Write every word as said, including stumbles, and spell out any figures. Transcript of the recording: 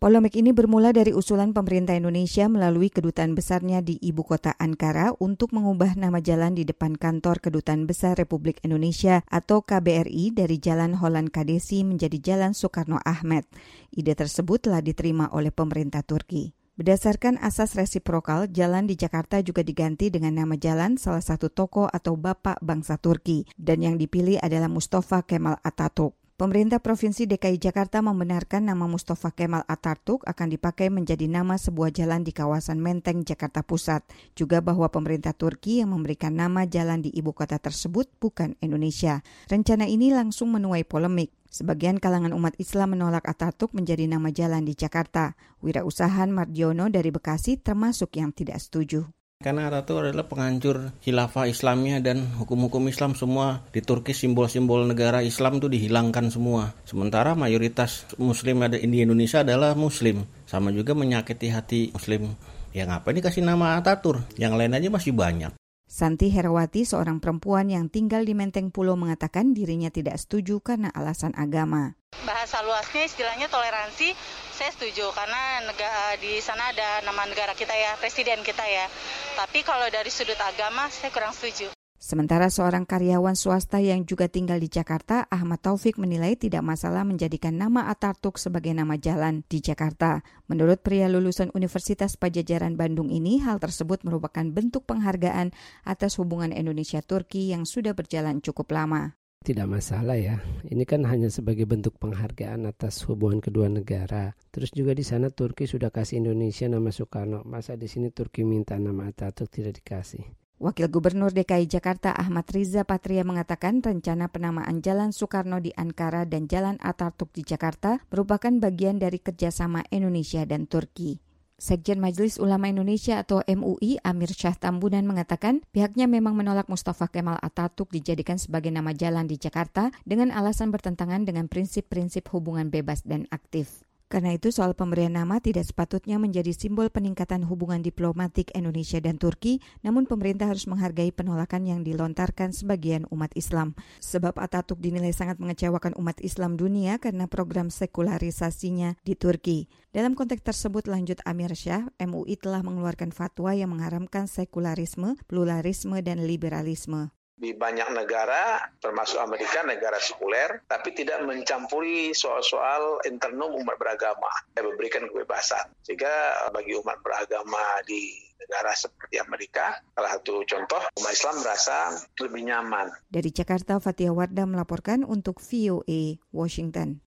Polemik ini bermula dari usulan pemerintah Indonesia melalui kedutaan besarnya di ibu kota Ankara untuk mengubah nama jalan di depan kantor Kedutaan Besar Republik Indonesia atau K B R I dari Jalan Holland Kadesi menjadi Jalan Soekarno-Ahmed. Ide tersebut telah diterima oleh pemerintah Turki. Berdasarkan asas resiprokal, jalan di Jakarta juga diganti dengan nama jalan salah satu tokoh atau bapak bangsa Turki, dan yang dipilih adalah Mustafa Kemal Atatürk. Pemerintah Provinsi D K I Jakarta membenarkan nama Mustafa Kemal Atatürk akan dipakai menjadi nama sebuah jalan di kawasan Menteng, Jakarta Pusat. Juga bahwa pemerintah Turki yang memberikan nama jalan di ibu kota tersebut bukan Indonesia. Rencana ini langsung menuai polemik. Sebagian kalangan umat Islam menolak Atatürk menjadi nama jalan di Jakarta. Wirausahaan Mardiono dari Bekasi termasuk yang tidak setuju. Karena Atatürk adalah penghancur khilafah Islamnya dan hukum-hukum Islam semua di Turki, simbol-simbol negara Islam itu dihilangkan semua. Sementara mayoritas Muslim ada di Indonesia adalah Muslim. Sama juga menyakiti hati Muslim. Ya ngapain dikasih nama Atatürk? Yang lain aja masih banyak. Santi Herawati, seorang perempuan yang tinggal di Menteng Pulo, mengatakan dirinya tidak setuju karena alasan agama. Bahasa luasnya istilahnya toleransi, saya setuju karena negara, di sana ada nama negara kita ya, presiden kita ya. Tapi kalau dari sudut agama, saya kurang setuju. Sementara seorang karyawan swasta yang juga tinggal di Jakarta, Ahmad Taufik, menilai tidak masalah menjadikan nama Atatürk sebagai nama jalan di Jakarta. Menurut pria lulusan Universitas Padjadjaran Bandung ini, hal tersebut merupakan bentuk penghargaan atas hubungan Indonesia-Turki yang sudah berjalan cukup lama. Tidak masalah ya, ini kan hanya sebagai bentuk penghargaan atas hubungan kedua negara. Terus juga di sana Turki sudah kasih Indonesia nama Soekarno, masa di sini Turki minta nama Atatürk tidak dikasih? Wakil Gubernur D K I Jakarta Ahmad Riza Patria mengatakan rencana penamaan Jalan Soekarno di Ankara dan Jalan Atatürk di Jakarta merupakan bagian dari kerjasama Indonesia dan Turki. Sekjen Majelis Ulama Indonesia atau M U I Amir Syah Tambunan mengatakan pihaknya memang menolak Mustafa Kemal Atatürk dijadikan sebagai nama jalan di Jakarta dengan alasan bertentangan dengan prinsip-prinsip hubungan bebas dan aktif. Karena itu soal pemberian nama tidak sepatutnya menjadi simbol peningkatan hubungan diplomatik Indonesia dan Turki, namun pemerintah harus menghargai penolakan yang dilontarkan sebagian umat Islam. Sebab Atatürk dinilai sangat mengecewakan umat Islam dunia karena program sekularisasinya di Turki. Dalam konteks tersebut, lanjut Amir Syah, M U I telah mengeluarkan fatwa yang mengharamkan sekularisme, pluralisme, dan liberalisme. Di banyak negara, termasuk Amerika, negara sekuler, tapi tidak mencampuri soal-soal internal umat beragama. Dia memberikan kebebasan. Sehingga bagi umat beragama di negara seperti Amerika, salah satu contoh, umat Islam merasa lebih nyaman. Dari Jakarta, Fathia Wardah melaporkan untuk V O A Washington.